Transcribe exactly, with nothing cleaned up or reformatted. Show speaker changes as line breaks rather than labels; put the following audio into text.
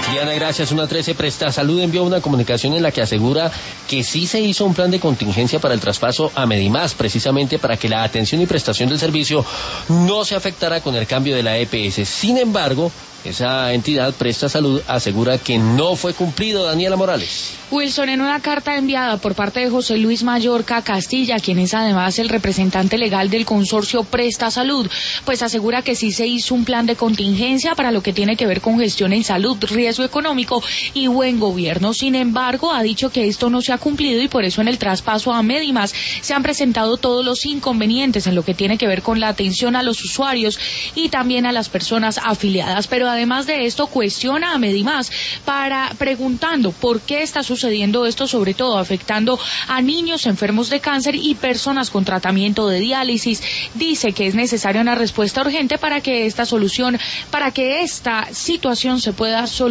Diana, gracias. Una trece Presta Salud envió una comunicación en la que asegura que sí se hizo un plan de contingencia para el traspaso a Medimás, precisamente para que la atención y prestación del servicio no se afectara con el cambio de la E P S. Sin embargo, esa entidad, Presta Salud, asegura que no fue cumplido. Daniela Morales.
Wilson, en una carta enviada por parte de José Luis Mallorca Castilla, quien es además el representante legal del consorcio Presta Salud, pues asegura que sí se hizo un plan de contingencia para lo que tiene que ver con gestión en salud, riesgo económico y buen gobierno. Sin embargo, ha dicho que esto no se ha cumplido y por eso en el traspaso a Medimás se han presentado todos los inconvenientes en lo que tiene que ver con la atención a los usuarios y también a las personas afiliadas. Pero además de esto, cuestiona a Medimás para preguntando por qué está sucediendo esto, sobre todo afectando a niños enfermos de cáncer y personas con tratamiento de diálisis. Dice que es necesaria una respuesta urgente para que esta solución, para que esta situación se pueda solucionar.